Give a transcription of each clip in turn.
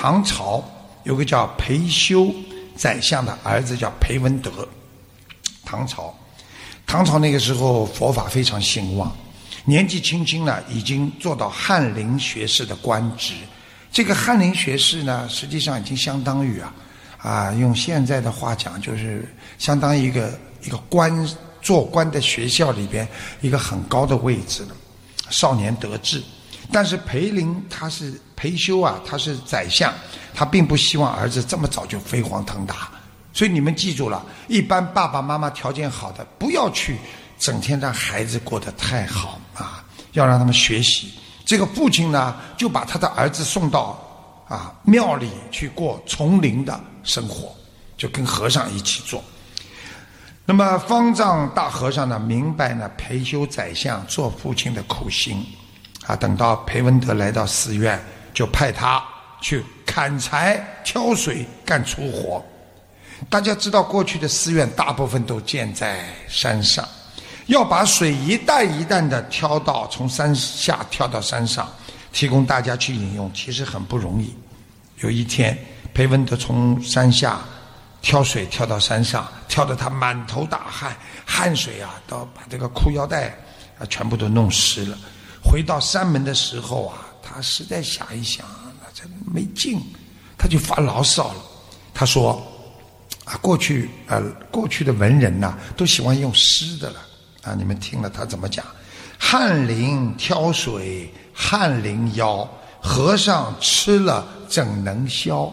唐朝有个叫裴休宰相的儿子叫裴文德。唐朝那个时候佛法非常兴旺，年纪轻轻呢已经做到翰林学士的官职。这个翰林学士呢，实际上已经相当于用现在的话讲，就是相当于一个做官的学校里边一个很高的位置了，少年得志。但是裴休他是宰相，他并不希望儿子这么早就飞黄腾达。所以你们记住了，一般爸爸妈妈条件好的，不要去整天让孩子过得太好要让他们学习。这个父亲呢，就把他的儿子送到庙里去过丛林的生活，就跟和尚一起做。那么方丈大和尚呢，明白呢裴休宰相做父亲的苦心等到裴文德来到寺院，就派他去砍柴挑水干粗活。大家知道过去的寺院大部分都建在山上，要把水一担一担的从山下挑到山上，提供大家去饮用，其实很不容易。有一天裴文德从山下挑水挑到山上，挑得他满头大汗，汗水都把这个裤腰带全部都弄湿了。回到山门的时候他实在想一想这没劲，他就发牢骚了。他说过去的文人都喜欢用诗的了你们听了他怎么讲？翰林挑水翰林腰，和尚吃了怎能消？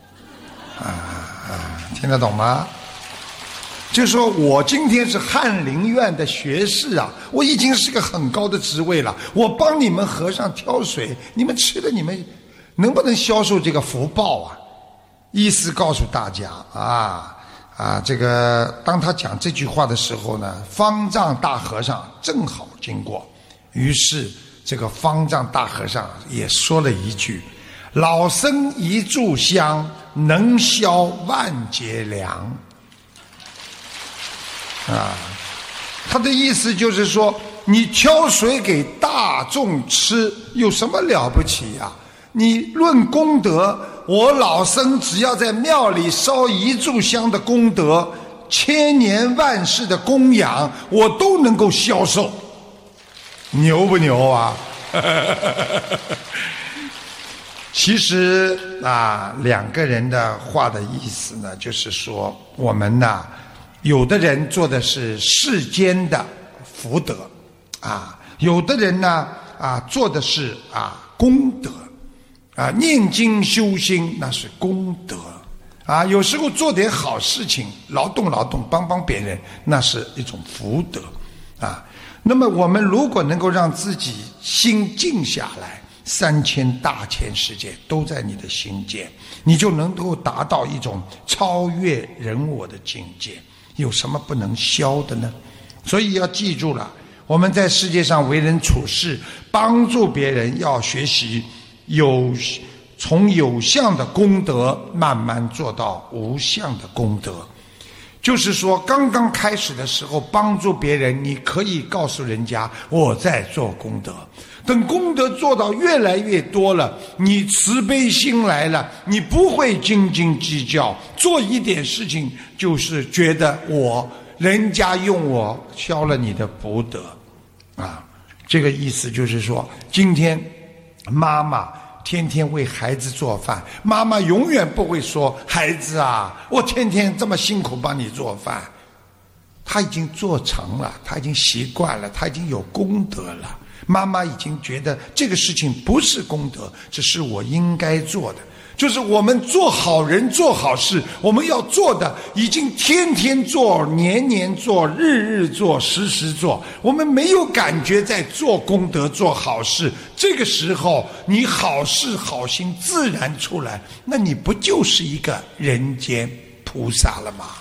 听得懂吗？就说我今天是翰林院的学士我已经是个很高的职位了，我帮你们和尚挑水，你们吃了你们能不能销售这个福报意思告诉大家这个当他讲这句话的时候呢，方丈大和尚正好经过，于是这个方丈大和尚也说了一句：老僧一炷香，能消万劫粮。他的意思就是说，你挑水给大众吃有什么了不起你论功德，我老僧只要在庙里烧一炷香的功德，千年万世的供养，我都能够销售。牛不牛其实两个人的话的意思呢，就是说我们有的人做的是世间的福德有的人呢做的是功德念经修心那是功德有时候做点好事情，劳动帮帮别人，那是一种福德那么我们如果能够让自己心静下来，3000大千世界都在你的心间，你就能够达到一种超越人我的境界。有什么不能消的呢？所以要记住了，我们在世界上为人处事，帮助别人，要学习从有相的功德慢慢做到无相的功德。就是说刚刚开始的时候帮助别人，你可以告诉人家我在做功德，等功德做到越来越多了，你慈悲心来了，你不会斤斤计较，做一点事情就是觉得人家用我消了你的福德这个意思就是说，今天妈妈天天为孩子做饭，妈妈永远不会说孩子我天天这么辛苦帮你做饭。他已经做成了，他已经习惯了，他已经有功德了。妈妈已经觉得这个事情不是功德，只是我应该做的。就是我们做好人做好事，我们要做的已经天天做，年年做，日日做，时时做，我们没有感觉在做功德做好事。这个时候你好事好心自然出来，那你不就是一个人间菩萨了吗？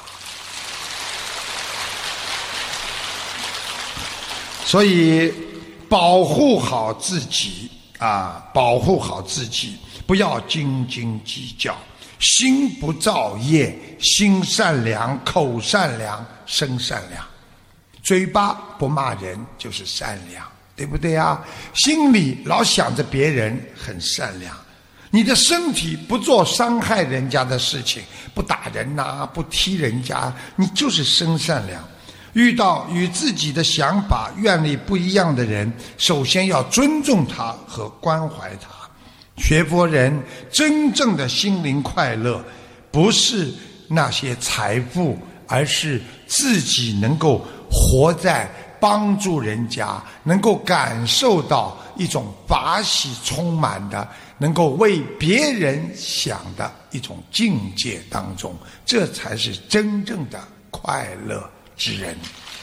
所以保护好自己保护好自己，不要斤斤计较，心不造业，心善良，口善良，身善良，嘴巴不骂人就是善良，对不对心里老想着别人很善良， 你的身体不做伤害人家的事情，不打人呐，不踢人家，你就是生善良。遇到与自己的想法愿力不一样的人，首先要尊重他和关怀他。学佛人真正的心灵快乐，不是那些财富，而是自己能够活在帮助人家，能够感受到一种法喜充满的，能够为别人想的一种境界当中，这才是真正的快乐之人。